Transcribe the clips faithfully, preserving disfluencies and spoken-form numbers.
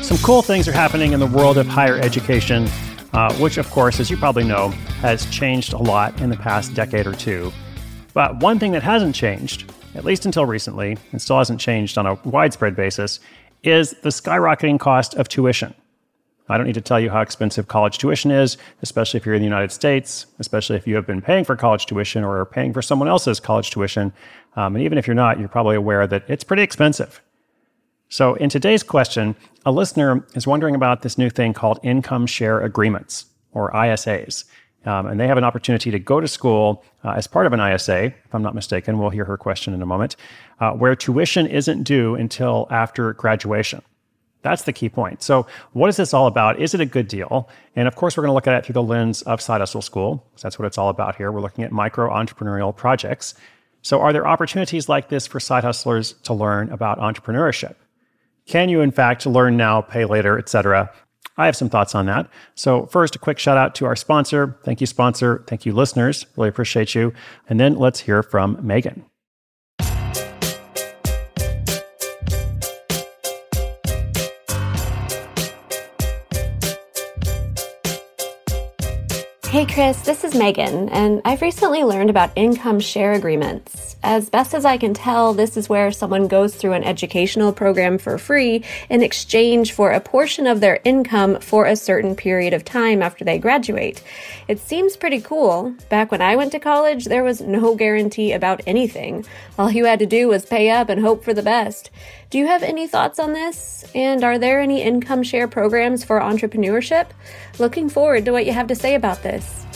Some cool things are happening in the world of higher education, uh, which, of course, as you probably know, has changed a lot in the past decade or two. But one thing that hasn't changed, at least until recently, and still hasn't changed on a widespread basis, is the skyrocketing cost of tuition. I don't need to tell you how expensive college tuition is, especially if you're in the United States, especially if you have been paying for college tuition or are paying for someone else's college tuition. Um, and even if you're not, you're probably aware that it's pretty expensive. So in today's question, a listener is wondering about this new thing called income share agreements, or I S As. Um, and they have an opportunity to go to school uh, as part of an I S A, if I'm not mistaken. We'll hear her question in a moment, uh, where tuition isn't due until after graduation. That's the key point. So what is this all about? Is it a good deal? And of course, we're going to look at it through the lens of Side Hustle School, because that's what it's all about here. We're looking at micro-entrepreneurial projects. So are there opportunities like this for side hustlers to learn about entrepreneurship? Can you, in fact, learn now, pay later, et cetera? I have some thoughts on that. So first, a quick shout out to our sponsor. Thank you, sponsor. Thank you, listeners. Really appreciate you. And then let's hear from Megan. Hey Chris, this is Megan, and I've recently learned about income share agreements. As best as I can tell, this is where someone goes through an educational program for free in exchange for a portion of their income for a certain period of time after they graduate. It seems pretty cool. Back when I went to college, there was no guarantee about anything. All you had to do was pay up and hope for the best. Do you have any thoughts on this? And are there any income share programs for entrepreneurship? Looking forward to what you have to say about this.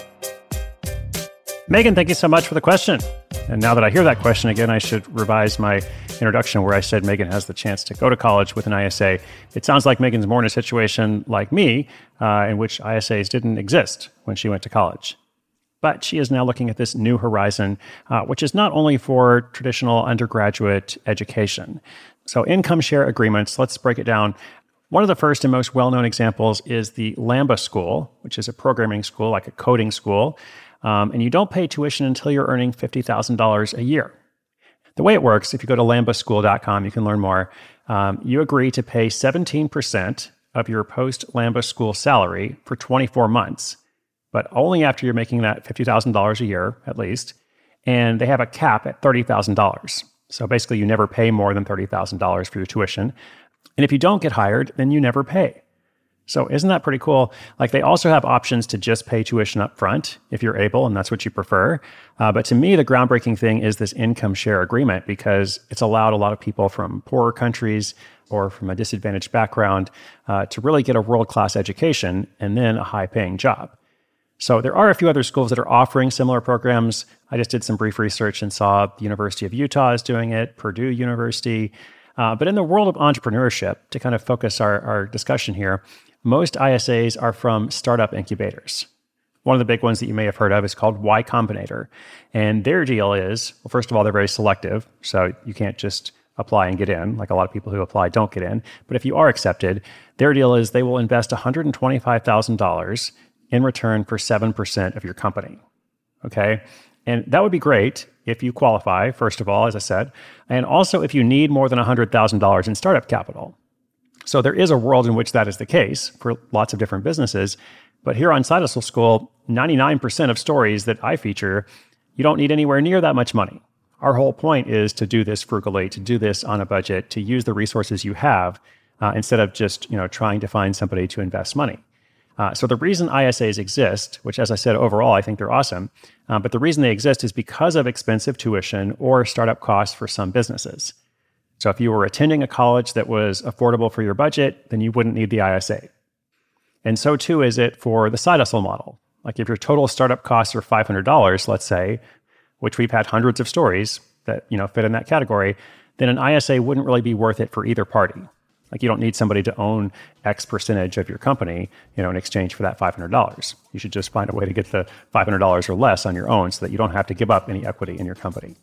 Megan, thank you so much for the question. And now that I hear that question again, I should revise my introduction where I said Megan has the chance to go to college with an I S A. It sounds like Megan's more in a situation like me, uh, in which I S As didn't exist when she went to college. But she is now looking at this new horizon, uh, which is not only for traditional undergraduate education. So income share agreements, let's break it down. One of the first and most well-known examples is the Lambda School, which is a programming school, like a coding school. Um, and you don't pay tuition until you're earning fifty thousand dollars a year. The way it works, if you go to lambda school dot com, you can learn more. Um, you agree to pay seventeen percent of your post-Lambda School salary for twenty-four months, but only after you're making that fifty thousand dollars a year, at least. And they have a cap at thirty thousand dollars. So basically, you never pay more than thirty thousand dollars for your tuition. And if you don't get hired, then you never pay. So isn't that pretty cool? Like, they also have options to just pay tuition up front if you're able, and that's what you prefer. Uh, but to me, the groundbreaking thing is this income share agreement, because it's allowed a lot of people from poorer countries or from a disadvantaged background uh, to really get a world-class education and then a high-paying job. So there are a few other schools that are offering similar programs. I just did some brief research and saw the University of Utah is doing it, Purdue University. Uh, but in the world of entrepreneurship, to kind of focus our, our discussion here, most I S As are from startup incubators. One of the big ones that you may have heard of is called Y Combinator. And their deal is, well, first of all, they're very selective. So you can't just apply and get in, like a lot of people who apply don't get in. But if you are accepted, their deal is they will invest one hundred twenty-five thousand dollars in return for seven percent of your company. Okay? And that would be great if you qualify, first of all, as I said, and also if you need more than one hundred thousand dollars in startup capital. So there is a world in which that is the case for lots of different businesses. But here on Side Hustle School, ninety-nine percent of stories that I feature, you don't need anywhere near that much money. Our whole point is to do this frugally, to do this on a budget, to use the resources you have uh, instead of just, you know, trying to find somebody to invest money. Uh, so the reason I S As exist, which, as I said, overall, I think they're awesome, uh, but the reason they exist is because of expensive tuition or startup costs for some businesses. So if you were attending a college that was affordable for your budget, then you wouldn't need the I S A. And so too is it for the side hustle model. Like if your total startup costs are five hundred dollars, let's say, which we've had hundreds of stories that, you know, fit in that category, then an I S A wouldn't really be worth it for either party. Like you don't need somebody to own X percentage of your company, you know, in exchange for that five hundred dollars. You should just find a way to get the five hundred dollars or less on your own so that you don't have to give up any equity in your company.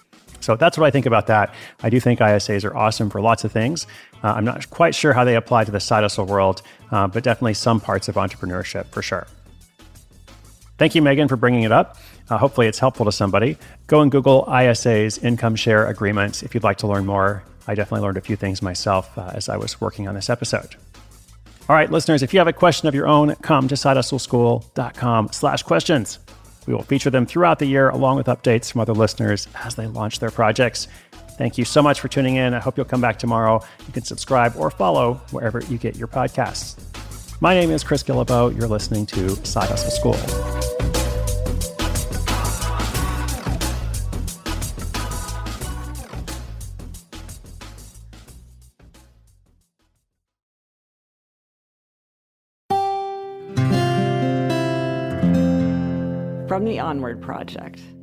So that's what I think about that. I do think I S As are awesome for lots of things. Uh, I'm not quite sure how they apply to the side hustle world, uh, but definitely some parts of entrepreneurship for sure. Thank you, Megan, for bringing it up. Uh, hopefully it's helpful to somebody. Go and Google I S As, income share agreements, if you'd like to learn more. I definitely learned a few things myself uh, as I was working on this episode. All right, listeners, if you have a question of your own, come to sidehustleschool.com slash questions. We will feature them throughout the year along with updates from other listeners as they launch their projects. Thank you so much for tuning in. I hope you'll come back tomorrow. You can subscribe or follow wherever you get your podcasts. My name is Chris Guillebeau. You're listening to Side Hustle School. From the Onward Project.